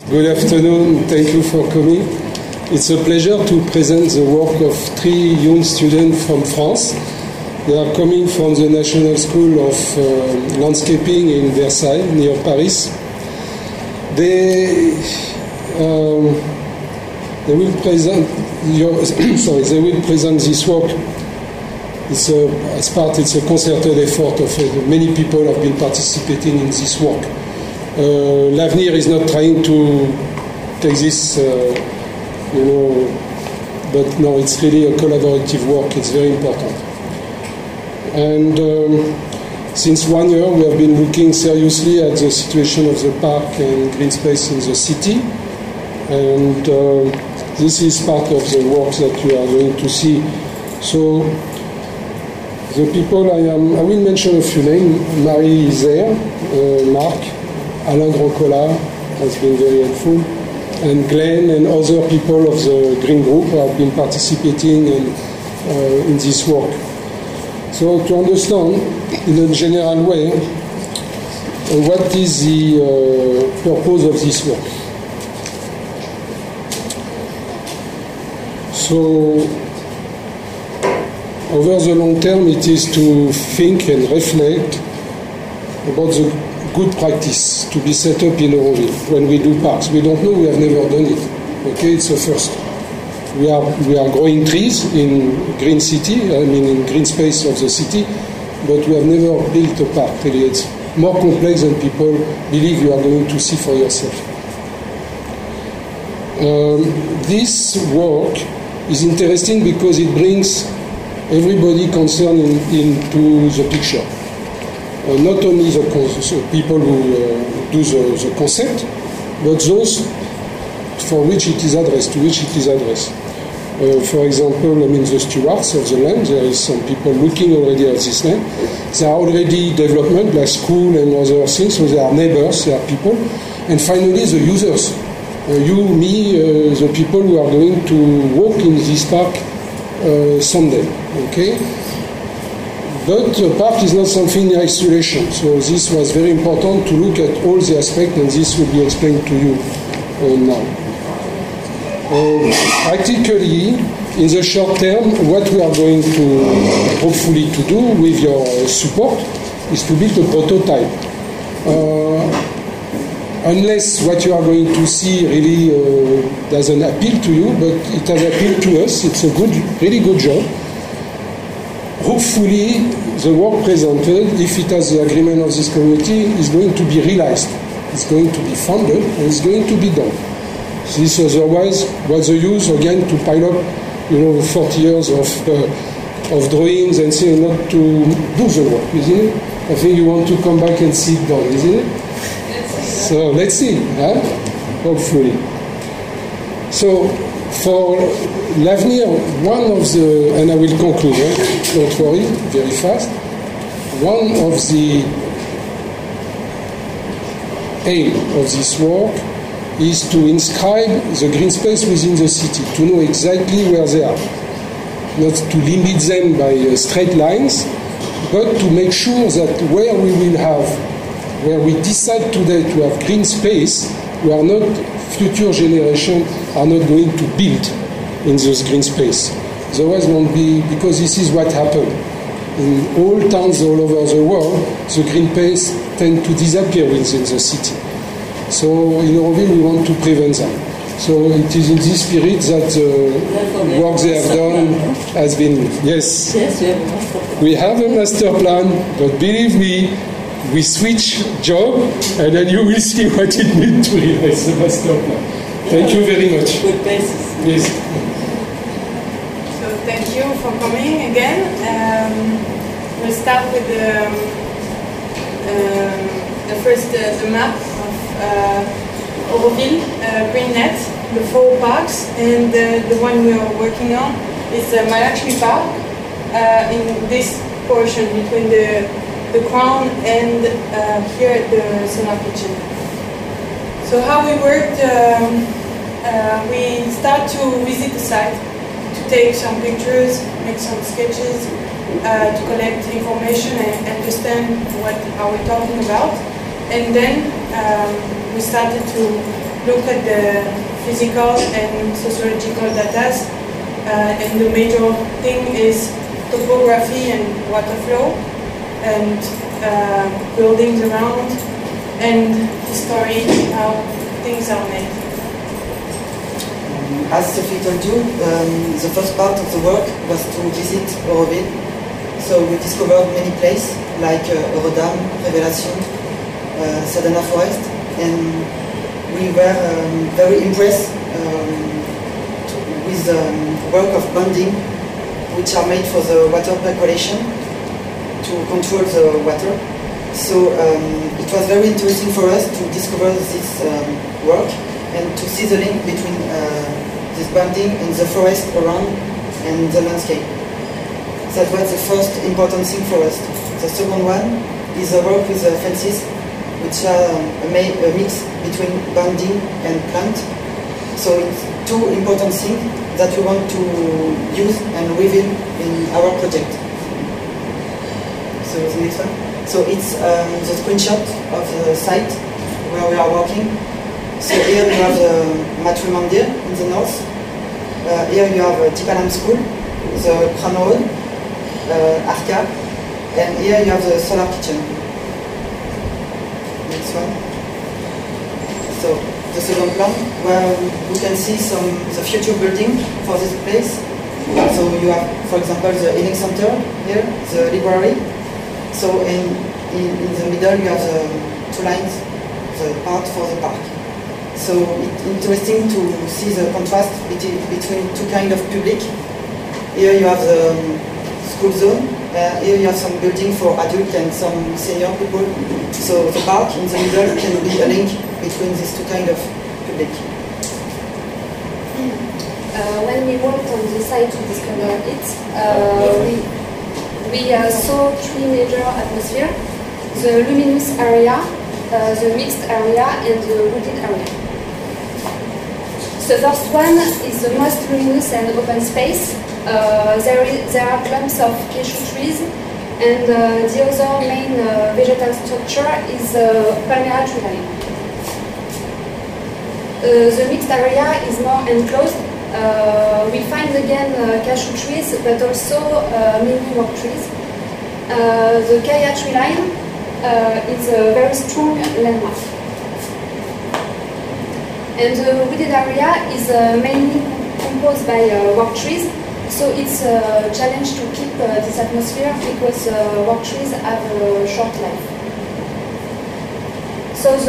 Good afternoon, thank you for coming. It's a pleasure to present the work of 3 young students from France. They are coming from the National School of Landscaping in Versailles, near Paris. They will present they will present this work. It's a concerted effort of many people have been participating in this work. L'Avenir is not trying to take this, but no, it's really a collaborative work. It's very important. And since 1 year, we have been looking seriously at the situation of the park and green space in the city. And this is part of the work that you are going to see. So, the people I will mention a few names. Marie is there, Marc, Alain Grandcola has been very helpful, and Glenn and other people of the Green Group have been participating in this work. So to understand in a general way what is the purpose of this work. So over the long term, it is to think and reflect about the good practice to be set up in Auroville when we do parks. We don't know, we have never done it. Okay, it's a first. We are growing trees in green city, in green space of the city, but we have never built a park. Really, it's more complex than people believe you are going to see for yourself. This work is interesting because it brings everybody concerned into the picture. Not only the people who do the concept, but those for which it is addressed, to which it is addressed. For example, the stewards of the land, there is some people looking already at this land. There are already development like school and other things, so there are neighbors, there are people. And finally, the users. You, me, the people who are going to walk in this park someday, okay? But the park is not something in isolation, so this was very important to look at all the aspects, and this will be explained to you now. Practically, in the short term, what we are going to hopefully to do with your support is to build a prototype. Unless what you are going to see really doesn't appeal to you, but it has appealed to us. It's a really good job. Hopefully, the work presented, if it has the agreement of this community, is going to be realized. It's going to be funded, and it's going to be done. This otherwise was the use, again, to pile up 40 years of drawings and say not to do the work, isn't it? I think you want to come back and see it done, isn't it? So let's see, hopefully. So for l'Avenir, one of the, and I will conclude, don't worry, very fast. One of the aim of this work is to inscribe the green space within the city, to know exactly where they are. Not to limit them by straight lines, but to make sure that where we decide today to have green space, future generations are not going to build in those green space. Otherwise won't be, because this is what happened. In all towns all over the world, the green space tend to disappear within the city. So in Auroville we want to prevent that. So it is in this spirit that the work they have done has been, yes, we have a master plan, but believe me, we switch job, and then you will see what it means to realize the master plan. Thank you very much. Good basis. Yes. So thank you for coming again. We'll start with the map of Auroville, GreenNet, the 4 parks, and the one we are working on is Mahalakshmi Park in this portion between the Crown and here at the Sonar Kitchen. So how we worked, we start to visit the site, to take some pictures, make some sketches, to collect information and understand what are we talking about. And then we started to look at the physical and sociological data, and the major thing is topography and water flow, and buildings around, and history, how things are made. As Sophie told you, the first part of the work was to visit Auroville. So we discovered many places like Eurodam, Révélation, Sedana Forest, and we were very impressed with the work of bonding, which are made for the water percolation to control the water. So it was very interesting for us to discover this work and to see the link between this bonding and the forest around and the landscape. That was the first important thing for us. The second one is the work with the fences, which are a mix between bonding and plant. So it's two important things that we want to use and reveal in our project. So the next one. So it's the screenshot of the site where we are working. So here you have the Matri Mandir in the north. Here you have Tipalam School, the Crown Road, Arca, and here you have the solar kitchen. Next one. So the second plan, where we can see the future building for this place. So you have, for example, the healing center here, the library. So in the middle you have the two lines, the part for the park. So it's interesting to see the contrast between two kinds of public. Here you have the school zone. Here you have some building for adults and some senior people. So the park in the middle can be a link between these two kinds of public. When we worked on the site to discover it, we saw three major atmospheres: the luminous area, the mixed area, and the wooded area. The first one is the most luminous and open space. There are clumps of cashew trees, and the other main vegetal structure is Palmyra tree line. The mixed area is more enclosed. We find again cashew trees, but also many work trees. The Kaya tree line is a very strong landmark. And the wooded area is mainly composed by work trees, so it's a challenge to keep this atmosphere because work trees have a short life. So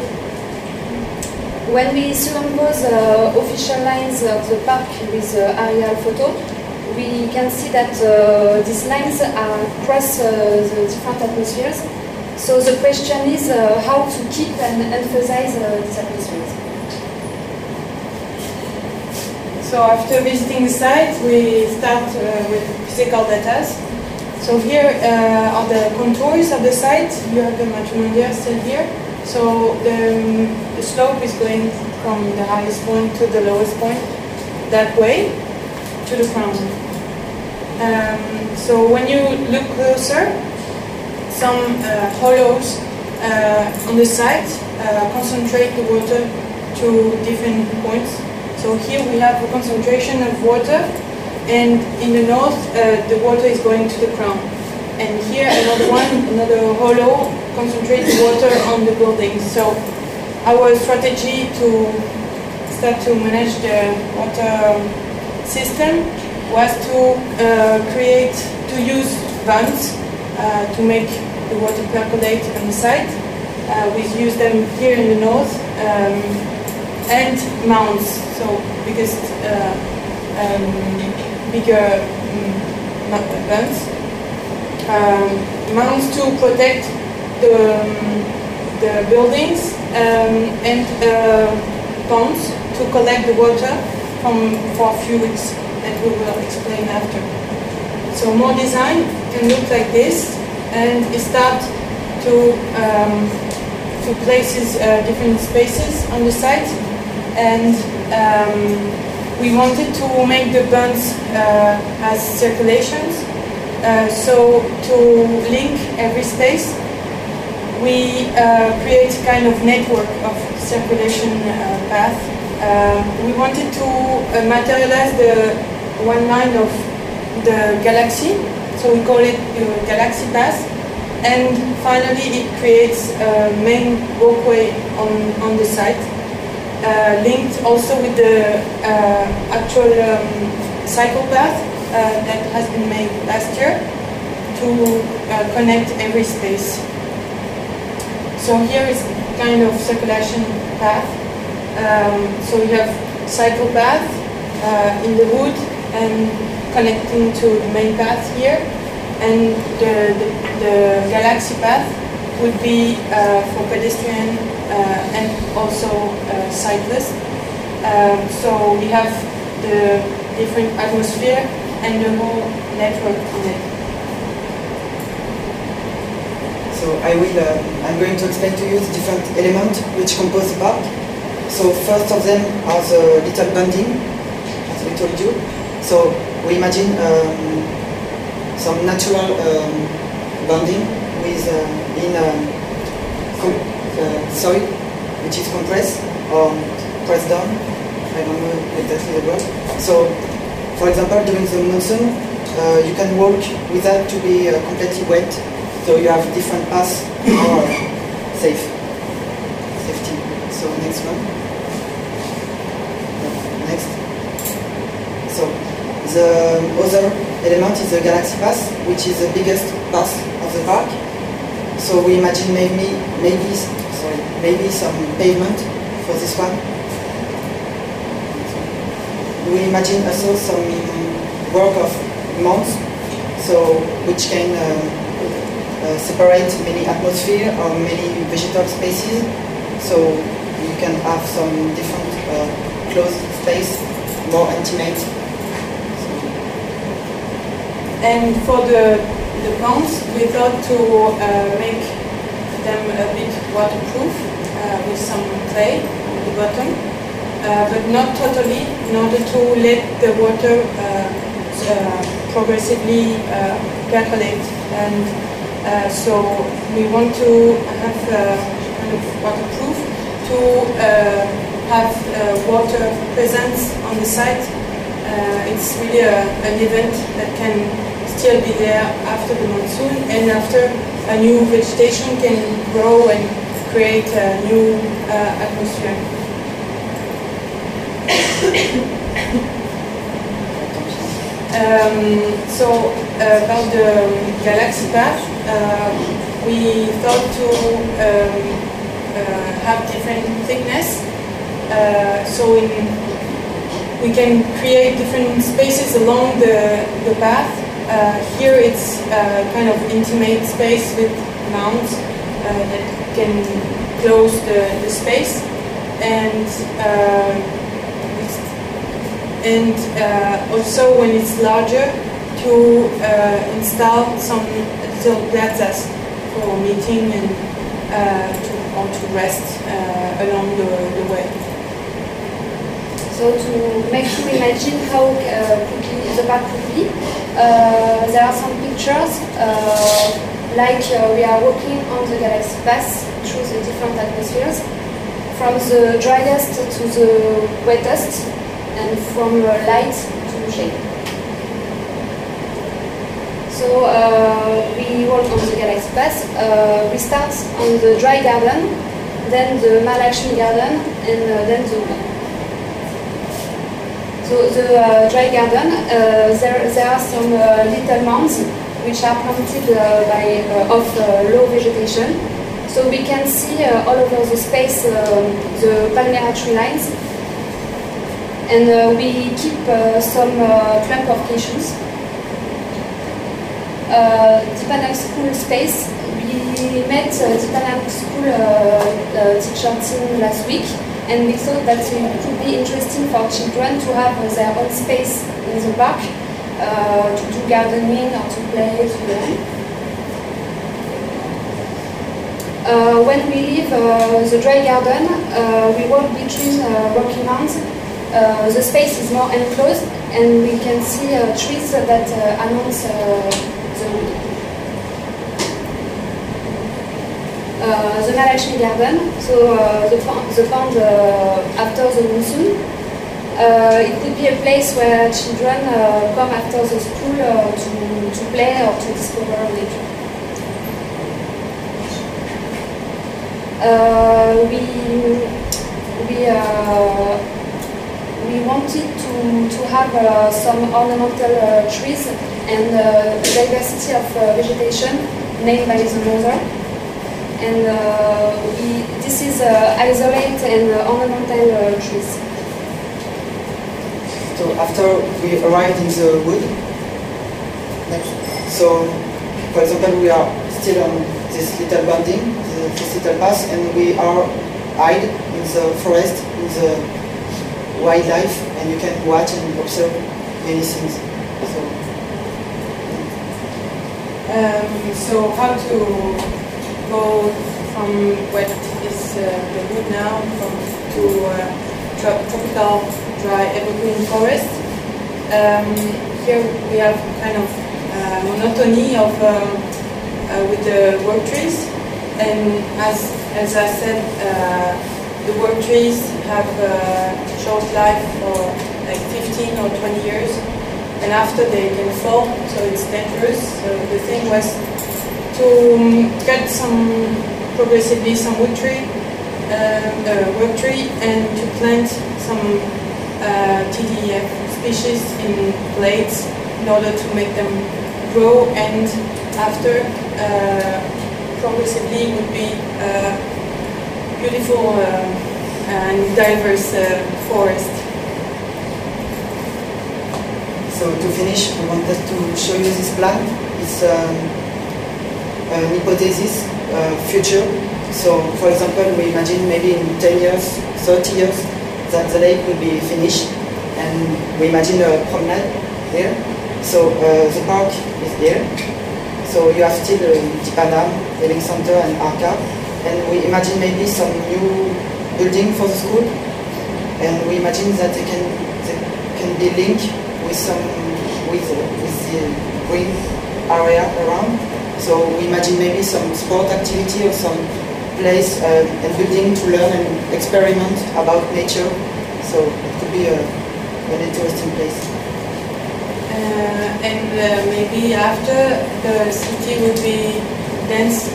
when we superimpose official lines of the park with aerial photo, we can see that these lines are across the different atmospheres. So the question is how to keep and emphasize these atmospheres. So after visiting the site, we start with physical data. So here are the contours of the site. You have the Matri Mandir still here. So the slope is going from the highest point to the lowest point, that way, to the crown. So when you look closer, some hollows on the site concentrate the water to different points. So here we have a concentration of water, and in the north the water is going to the crown. And here another hollow concentrates water on the buildings. So our strategy to start to manage the water system was to use vents to make the water percolate on the site. We use them here in the north. And mounds, so because bigger vents, mounds to protect the buildings, and ponds to collect the water for a few weeks, that we will explain after. So more design can look like this, and it start to places different spaces on the site. And we wanted to make the bunds as circulations. So to link every space, we create a kind of network of circulation path. We wanted to materialize the one line of the galaxy, so we call it Galaxy Path. And finally, it creates a main walkway on the site, linked also with the actual cycle path that has been made last year to connect every space. So here is kind of circulation path. So you have cycle path in the wood and connecting to the main path here. And the galaxy path would be for pedestrian and also cyclists. So we have the different atmosphere and the whole network in it. So I'm going to explain to you the different elements which compose the park. So first of them are the little bunding, as we told you. So we imagine some natural bonding with soil which is compressed or pressed down. I don't know exactly the word. So, for example, during the monsoon, you can walk without to be completely wet. So you have different paths for safety. So next one. Next. So the other element is the Galaxy Path, which is the biggest path of the park. So we imagine maybe some pavement for this one. We imagine also some work of mounts, so which can separate many atmosphere or many vegetal spaces. So you can have some different closed space, more intimate. And for the ponds, we thought to make them a bit waterproof with some clay on the bottom, but not totally, in order to let the water progressively percolate. And so we want to have kind of waterproof to have water presence on the site. It's really an event that can still be there after the monsoon and after a new vegetation can grow and create a new atmosphere. So about the Galaxy Path, we thought to have different thickness. So we can create different spaces along the path. Here it's kind of intimate space with mounts that can close the space, and also when it's larger to install some little plazas for meeting and to rest along the way. So to make you imagine how the park could be, there are some pictures, like we are walking on the Galaxy Path through the different atmospheres, from the driest to the wettest, and from light to shade. So we walk on the Galaxy Path. We start on the dry garden, then the Mahalakshmi garden, and then the wood. So the dry garden, there are some little mounds which are planted of low vegetation. So we can see all over the space the Palmyra tree lines, and we keep some clump of cashews. Deepanag School space, we met Deepanag School teacher team last week, and we thought that it could be interesting for children to have their own space in the park, to do gardening or to play, to learn. When we leave the dry garden, we walk between rocky mounds. The space is more enclosed, and we can see trees that announce the wood. the Mahalakshmi Garden, so the pond after the monsoon. It could be a place where children come after the school to play or to discover nature. We wanted to have some ornamental trees and diversity of vegetation named by the mother. And this is isolate and ornamental trees. So after we arrived in the wood, so for example we are still on this little building, this little path, and we are hide in the forest, in the wildlife, and you can watch and observe many things. So how to go from what is the wood now to tropical dry evergreen forest. Here we have kind of monotony of with the work trees, and as I said, the work trees have a short life for like 15 or 20 years, and after they can fall, so it's dangerous. So the thing was to cut progressively some work tree, and to plant some TDF species in plates in order to make them grow, and after progressively would be beautiful and diverse forest. So to finish, we wanted to show you this plan. It's an hypothesis, future. So for example, we imagine maybe in 10 years, 30 years, that the lake will be finished, and we imagine a promenade there. So the park is there. So you have still Dipanam, Living Center, and Arca, and we imagine maybe some new building for the school, and we imagine that they can be linked with the green area around. So we imagine maybe some sport activity or some place and building to learn and experiment about nature. So it could be an interesting place. And maybe after the city will be denser.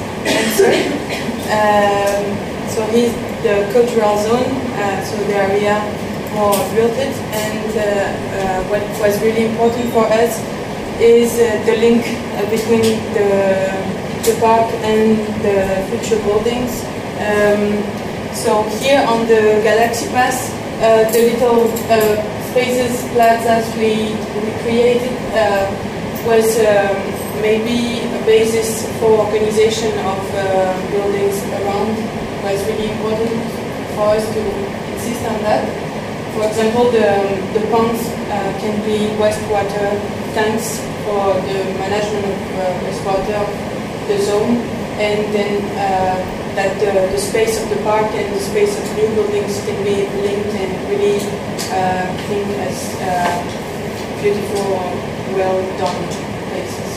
So here's the cultural zone, so the area more built it, and what was really important for us is the link between the park and the future buildings. So here on the Galaxy Pass, the little spaces, plazas we created was maybe a basis for organization of buildings around. It was really important for us to insist on that. For example, the ponds can be wastewater tanks for the management of wastewater of the zone, and then that the space of the park and the space of new buildings can be linked and really think as beautiful, well done places.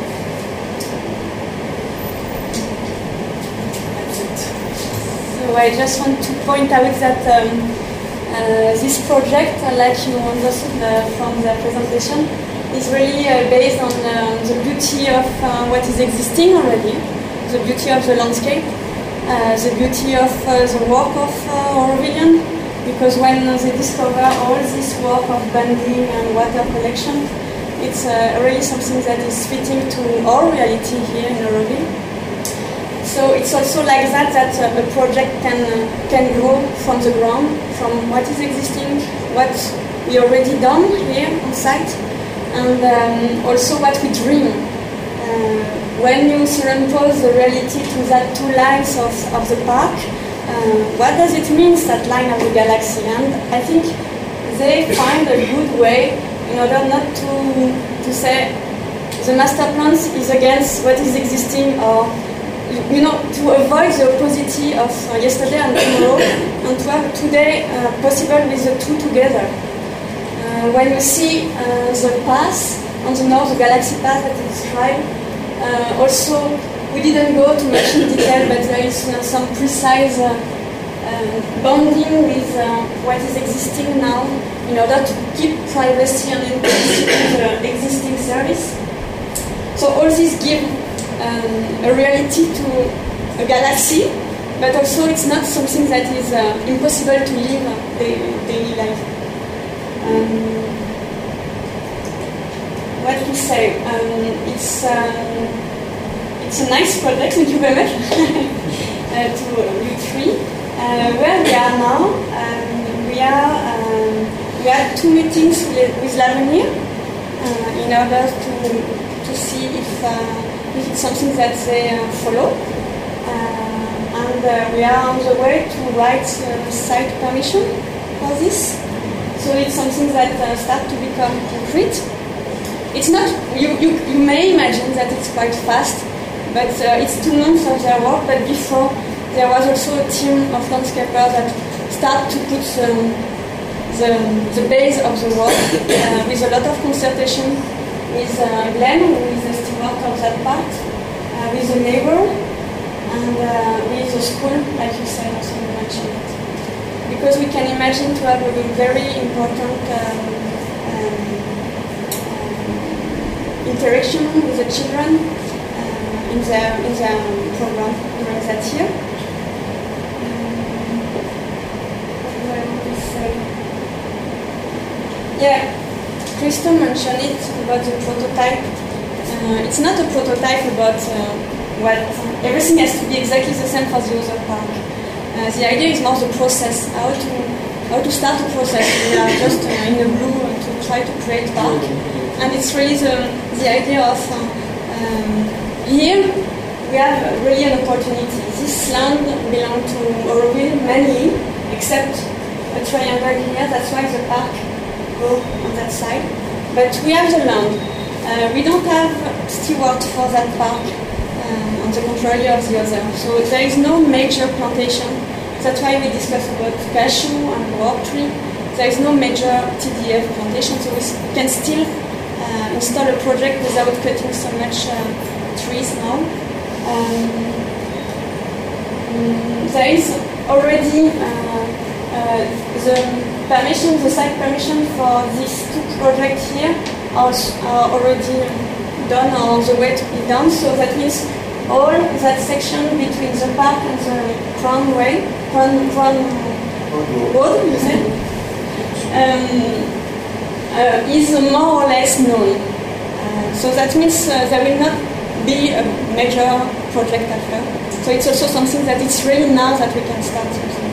That's it. So I just want to point out that this project, like you understood from the presentation, is really based on the beauty of what is existing already, the beauty of the landscape, the beauty of the work of Aurovillian, because when they discover all this work of banding and water collection, it's really something that is fitting to our reality here in Auroville. So it's also like that a project can grow from the ground, from what is existing, what we already done here on site, and also what we dream. When you superimpose the reality to that two lines of the park, what does it mean, that line of the galaxy? And I think they find a good way in order not to say the master plan is against what is existing, or to avoid the opposite of yesterday and tomorrow, and to have today possible with the two together. When you see the path on the north, the galaxy path that is described, also we didn't go too much in detail, but there is some precise bonding with what is existing now in order to keep privacy and intimacy to the existing service. So all this gives a reality to a galaxy, but also it's not something that is impossible to live daily life. What to say? It's a nice project. Thank you very much to you three. Where we are now, we had 2 meetings with L'Avenir in order to see if it's something that they follow. And we are on the way to write site permission for this. So it's something that starts to become concrete. It's not, you may imagine that it's quite fast, but it's 2 months of their work. But before, there was also a team of landscapers that start to put the base of the work with a lot of consultation with Glenn, who is the steward of that part, with the neighbor, and with the school, like you said, also you mentioned it. Because we can imagine to have a very important interaction with the children in their program during that year. What I want to say? Yeah, Christo mentioned it about the prototype. It's not a prototype about what everything has to be exactly the same for the other park. The idea is more the process, how to start a process. We are just in the blue to try to create park, and it's really the idea of here we have really an opportunity. This land belongs to Auroville mainly, except a triangle here. That's why the park go on that side. But we have the land. We don't have steward for that park. On the contrary of the other. So there is no major plantation. That's why we discuss about cashew and work tree. There is no major TDF plantation, so we can still install a project without cutting so much trees now. There is already the permission, the site permission for these 2 projects here are already done or on the way to be done. So that means all that section between the park and the Crown Road, you said, is more or less known. So that means there will not be a major project after. So it's also something that it's really now that we can start using.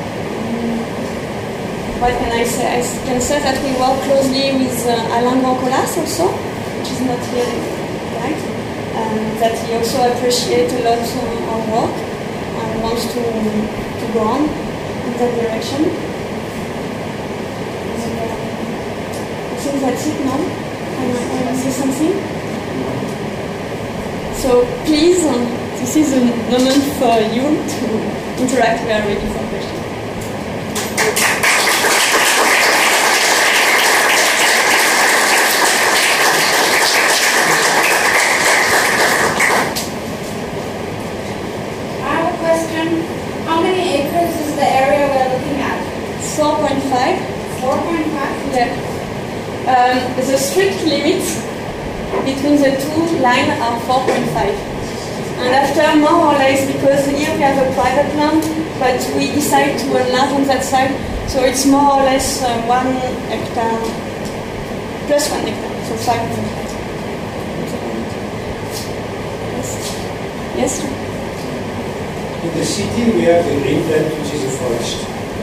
What can I say? I can say that we work closely with Alain Bancolas also, which is not here, right? That he also appreciates a lot our work and wants to go on in that direction. I think that's it now. Can I say something? So please, this is a moment for you to interact. We are ready for questions. How many acres is the area we're looking at? 4.5. 4.5? Yeah. The strict limit between the 2 lines are 4.5. And after more or less, because here we have a private land, but we decide to enlarge on that side, so it's more or less 1 hectare plus 1 hectare, so 5.5. Yes? In the city, we have the green belt, which is a forest.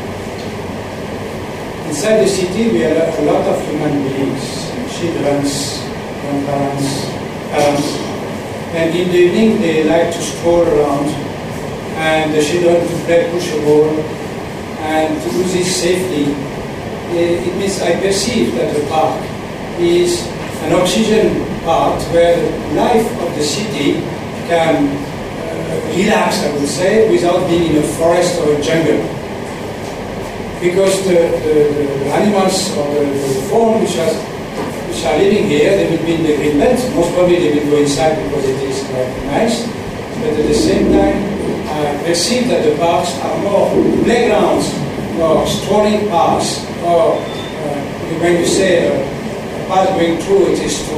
Inside the city, we have a lot of human beings, children, grandparents, parents. And in the evening, they like to stroll around, and the children to play push a ball, and to do this safely. It means I perceive that the park is an oxygen part where the life of the city can relax, I would say, without being in a forest or a jungle. Because the animals or the fauna which are living here, they will be in the green belt. Most probably they will go inside because it is quite nice. but at the same time, I perceive that the parks are more playgrounds, more strolling parks, or when you say a path going through,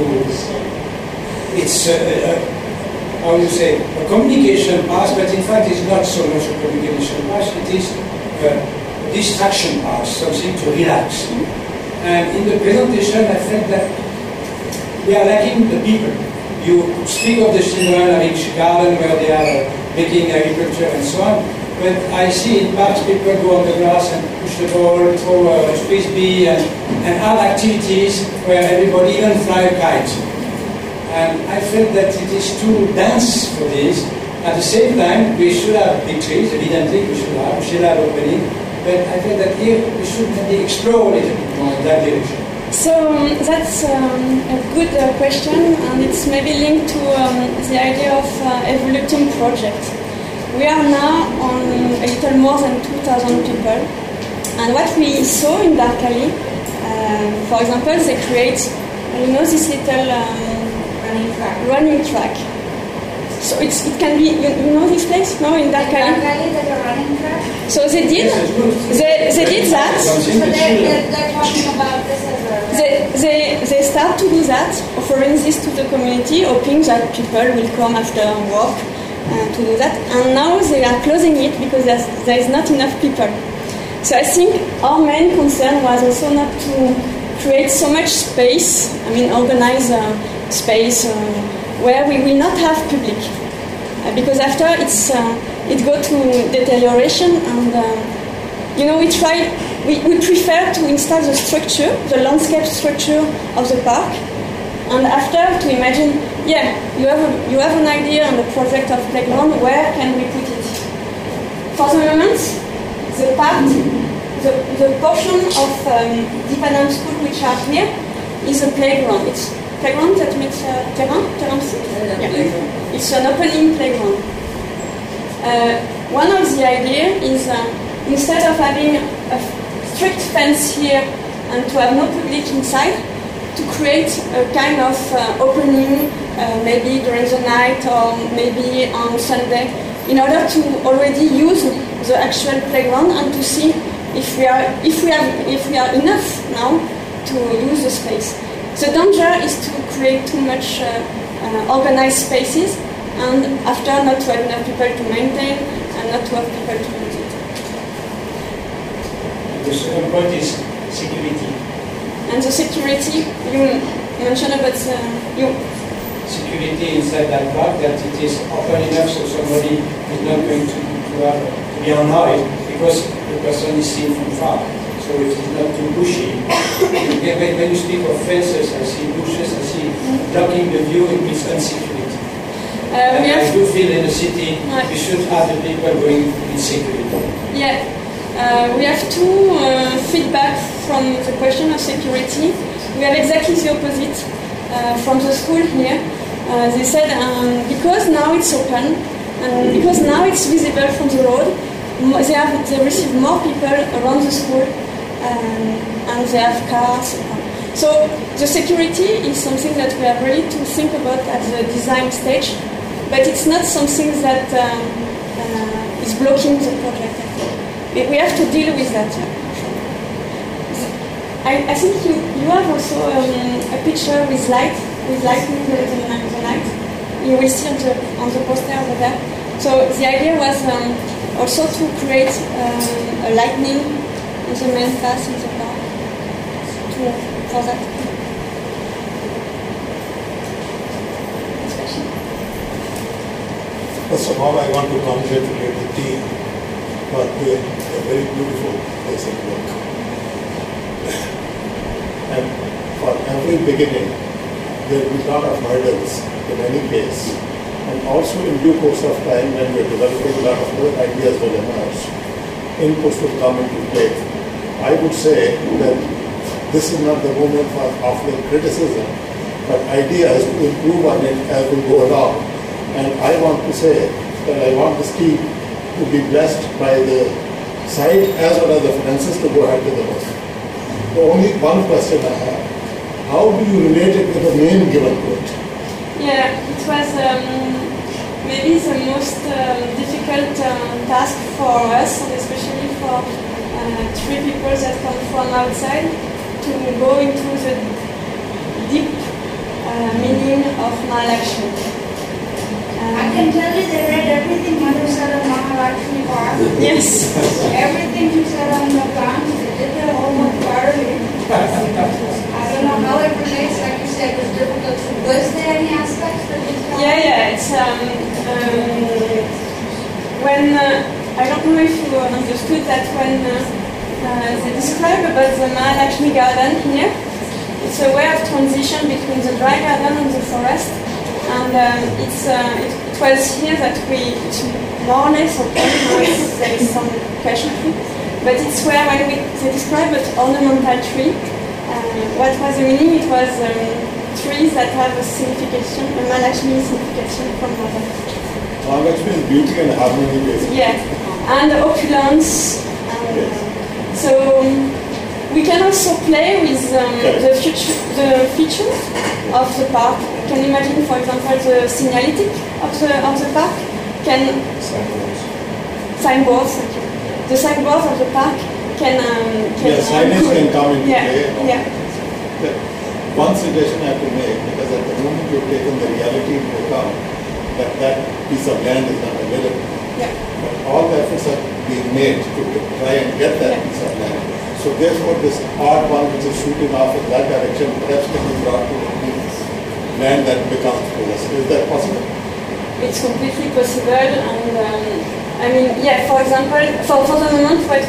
how you say, a communication path, but in fact it's not so much a communication path, it is a distraction path, something to relax. And in the presentation I felt that we are lacking the people. You speak of the children having garden where they are making agriculture and so on, but I see in parks people go on the grass and push the ball, throw a frisbee, and other activities where everybody even fly a kite. And I felt that it is too dense for this. At the same time, we should have big trees, evidently we should have opening, but I felt that here we should maybe explore a little bit more in that direction. So that's a good question, and it's maybe linked to the idea of evoluting project. We are now on a little more than 2,000 people, and what we saw in Darkali, for example, they create, this little running track. So it can be, you know this place? No, in Darkali? Darkali, there's a running track. So they did that. So they're talking about this as They start to do that, offering this to the community, hoping that people will come after work to do that. And now they are closing it because there is not enough people. So I think our main concern was also not to create so much space, organize space where we will not have public. Because after it go to deterioration, and we prefer to install the structure, the landscape structure of the park, and after to imagine, you have an idea on the project of playground, where can we put it? For the moment, the portion of Deepanam School which are here is a playground. It's playground that makes terrain. It's an opening playground. One of the ideas is instead of having a strict fence here and to have no public inside, to create a kind of opening, maybe during the night or maybe on Sunday, in order to already use the actual playground and to see if we are enough now to use the space. The danger is to create too much organized spaces, and after not to have enough people to maintain and not to have people to use it. The second point is security. And the security, you mentioned about security inside that park, that it is open enough so somebody is not going to be annoyed because the person is seen from far. So it is not too bushy. When you speak of fences, I see bushes, I see blocking the view, it means insecurity. I do feel in the city we should have the people going in security. Yeah. We have two feedback from the question of security. We have exactly the opposite from the school here. They said because now it's open and because now it's visible from the road, they receive more people around the school and they have cars. So the security is something that we are ready to think about at the design stage, but it's not something that is blocking the project. We have to deal with that. I think you have also a picture with lightning the night. You will see on the poster over there. So the idea was also to create a lightning in the main path in the park for that. First of all, I want to congratulate the team for doing a very beautiful basic work. And for every beginning, there will be a lot of hurdles in any case. And also in due course of time, when we are developing, a lot of good ideas will emerge. Inputs will come into play. I would say that this is not the moment for offering criticism, but ideas to improve on it as we go along. And I want to say that I want this team to be blessed by the site as well as the finances to go ahead with the work. The only one question I have, how do you relate it with the name given to it? Yeah, it was, maybe the most difficult task for us, and especially for 3 people that come from outside, to go into the deep meaning of Mahalakshmi. I can tell you they read everything Mother said on Mahalakshmi Park. Yes. Everything she said on the plans, they did their homework thoroughly. I don't know how it relates, like you said, it's difficult. Was there any aspects that you found? Yeah, it's when I don't know if you understood that when they describe about the Mahalakshmi garden here, it's a way of transition between the dry garden and the forest. And it was here that it's more or less open, there is some question tree, but it's where when they describe an ornamental tree, what was the meaning? It was trees that have a signification, a Mahalakshmi signification from Mother. Mahalakshmi is beauty and harmony basically. Yeah, and opulence. So we can also play with the feature of the park. You can imagine, for example, the signalétique of the park. Signboards. The signboards of the park can signage can come into play. Yeah. One suggestion I have to make, because at the moment you've taken the reality into account, that piece of land is not available. Yeah. But all the efforts are being made to try and get that piece of land. So therefore this odd one which is shooting off in that direction perhaps can be brought to land that becomes porous. Is that possible? It's completely possible, and for example, for the moment what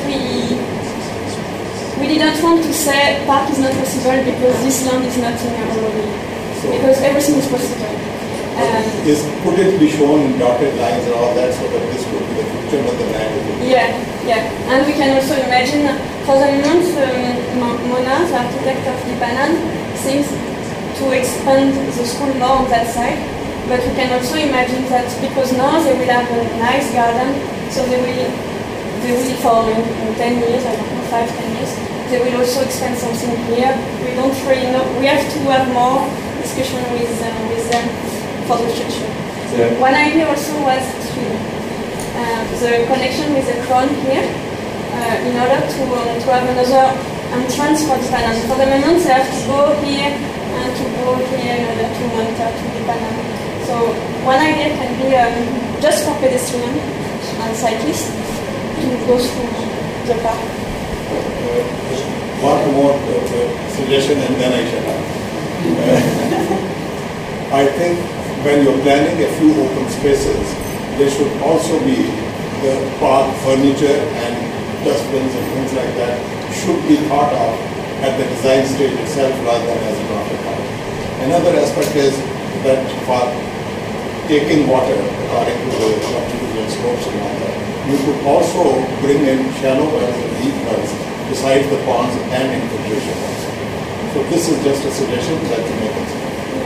we didn't want to say park is not possible because this land is not in Auroville, because everything is possible. Could it be shown in dotted lines and all that so that this could be the future of the land? Yeah, and we can also imagine, for the moment, Mona, the architect of Lipanan, thinks to expand the school more on that side, but we can also imagine that because now they will have a nice garden, so they will for in 10 years, I don't know, 5-10 years, they will also expand something here. We don't really know, we have to have more discussion with them for the future. Yeah. One idea also was the connection with the crown here, in order to have another entrance for Lipanan. For the moment, they have to go here and to go here in order to enter to Lipanan. So one idea can be just for pedestrians and cyclists to go through the park. One more suggestion and then I shall have. I think when you're planning a few open spaces, there should also be the park furniture and dustbins and things like that should be thought of at the design stage itself rather than as an afterthought. Another aspect is that for taking water according to the longitudinal slopes and all that, you could also bring in shallow wells and deep wells besides the ponds and infiltration wells. So this is just a suggestion that you may consider.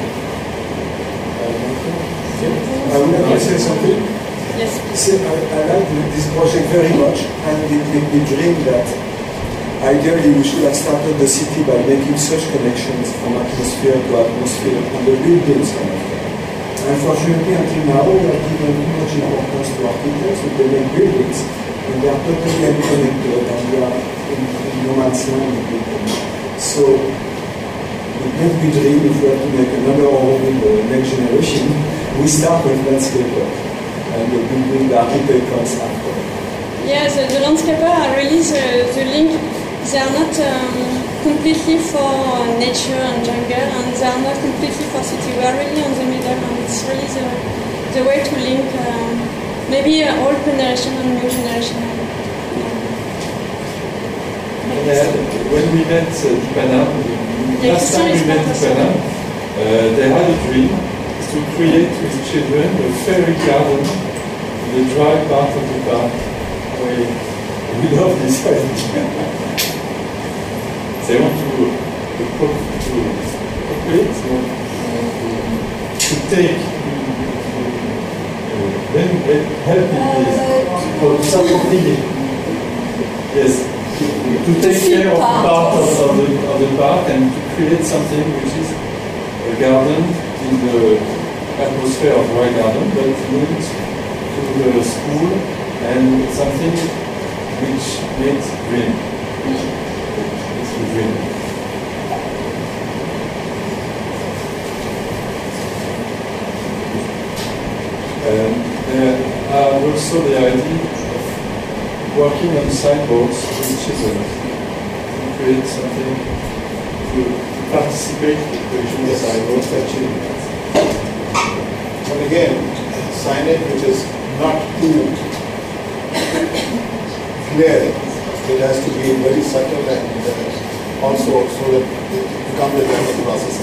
I would like to say something. Yes. I like this project very much, and we dream that ideally we should have started the city by making such connections from atmosphere to atmosphere on the buildings kind of thing. Unfortunately, until now, we have given too much importance to architects who they make buildings, and they are totally unconnected, and we are in no man's land with them. So, if we dream, if we have to make another Auroville or next generation, we start with landscaper, and the architect comes after. Yeah, the landscaper are really the link. They are not completely for nature and jungle, and they are not completely for city. We are really on the middle, and it's really the way to link maybe old generation and new generation. When we met Lipanan, last time we met Lipanan, they had a dream to create with children a fairy garden in the dry part of the park. We love this idea. They want to take help something. Yes. To take care of part of the park and to create something which is a garden in the atmosphere of Roy Garden, but linked to the school and something which makes green. It's the green. And there are also the idea of working on signboards with children to create something to participate in the creation of signboards for children. But again, signage which is not too glaring. It has to be very subtle and also so that it becomes a learning process.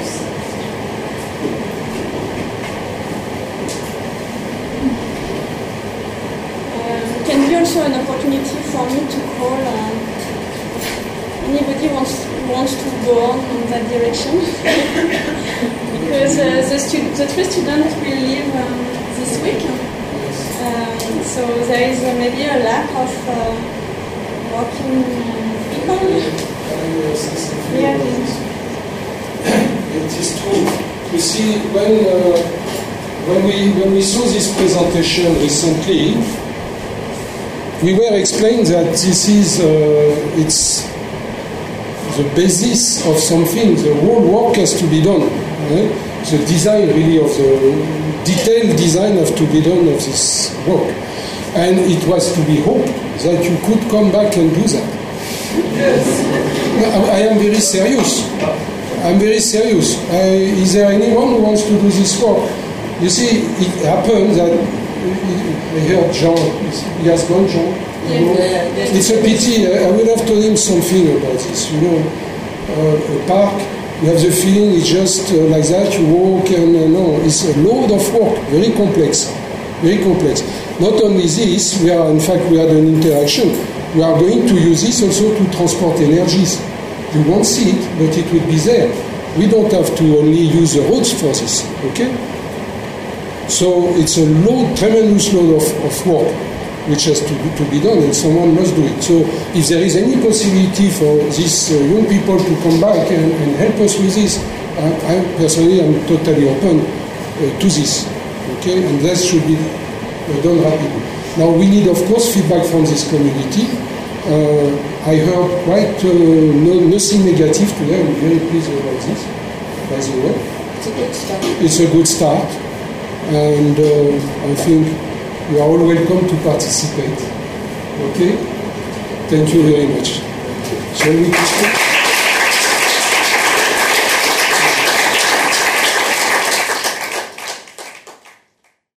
It can be also an opportunity for me to call anybody wants to go on in that direction. Because the 3 students will leave this week. So there is maybe a lack of working people. Yeah. It is true. You see, when we saw this presentation recently, we were explained that this is it's the basis of something. The whole work has to be done. Right? The design, really, of the detailed design has to be done of this work. And it was to be hoped that you could come back and do that. Yes. I am very serious. I'm very serious. Is there anyone who wants to do this work? You see, it happened that I heard Jean. He has gone, Jean. It's a pity. I would have told him something about this. You know, a park. You have the feeling it's just like that. You walk and no, it's a load of work. Very complex. Very complex. Not only this, we had an interaction. We are going to use this also to transport energies. You won't see it, but it will be there. We don't have to only use the roads for this, okay? So it's a tremendous load of work which has to be done, and someone must do it. So if there is any possibility for these young people to come back and help us with this, I personally am totally open to this, okay? And that should be done rapidly. Now we need, of course, feedback from this community. I heard quite nothing negative today. I'm very pleased about this, by the way. It's a good start. It's a good start. And I think you are all welcome to participate. Okay? Thank you very much. Shall we?